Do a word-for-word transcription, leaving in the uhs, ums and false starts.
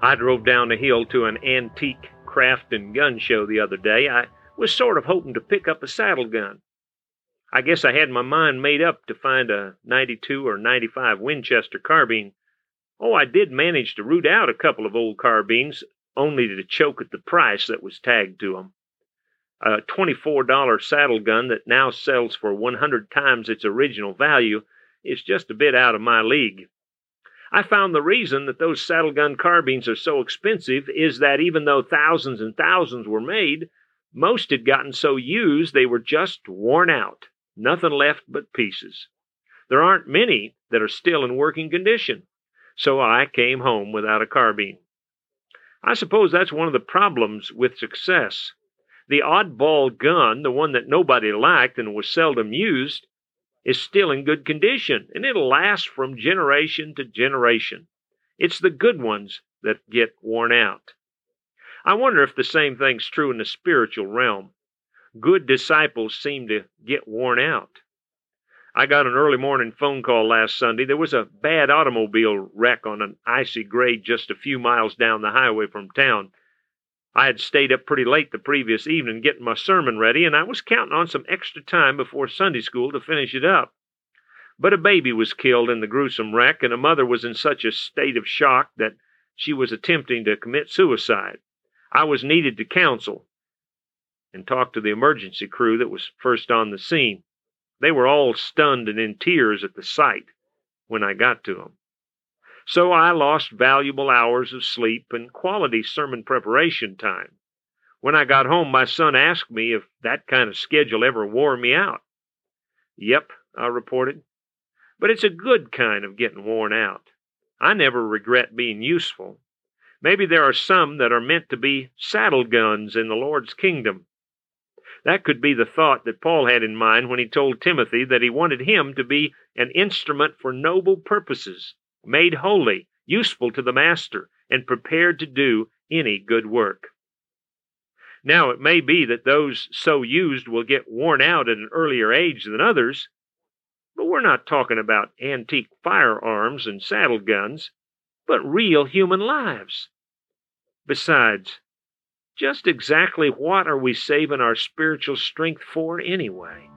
I drove down the hill to an antique craft and gun show the other day. I was sort of hoping to pick up a saddle gun. I guess I had my mind made up to find a ninety-two or ninety-five Winchester carbine. Oh, I did manage to root out a couple of old carbines, only to choke at the price that was tagged to them. A twenty-four dollar saddle gun that now sells for one hundred times its original value is just a bit out of my league. I found the reason that those saddle gun carbines are so expensive is that even though thousands and thousands were made, most had gotten so used they were just worn out, nothing left but pieces. There aren't many that are still in working condition, so I came home without a carbine. I suppose that's one of the problems with success. The oddball gun, the one that nobody liked and was seldom used, is still in good condition, and it'll last from generation to generation. It's the good ones that get worn out. I wonder if the same thing's true in the spiritual realm. Good disciples seem to get worn out. I got an early morning phone call last Sunday. There was a bad automobile wreck on an icy grade just a few miles down the highway from town. I had stayed up pretty late the previous evening getting my sermon ready, and I was counting on some extra time before Sunday school to finish it up. But a baby was killed in the gruesome wreck, and a mother was in such a state of shock that she was attempting to commit suicide. I was needed to counsel and talk to the emergency crew that was first on the scene. They were all stunned and in tears at the sight when I got to them. So I lost valuable hours of sleep and quality sermon preparation time. When I got home, my son asked me if that kind of schedule ever wore me out. Yep, I reported. But it's a good kind of getting worn out. I never regret being useful. Maybe there are some that are meant to be saddle guns in the Lord's kingdom. That could be the thought that Paul had in mind when he told Timothy that he wanted him to be an instrument for noble purposes, made holy, useful to the master, and prepared to do any good work. Now, it may be that those so used will get worn out at an earlier age than others, but we're not talking about antique firearms and saddle guns, but real human lives. Besides, just exactly what are we saving our spiritual strength for anyway?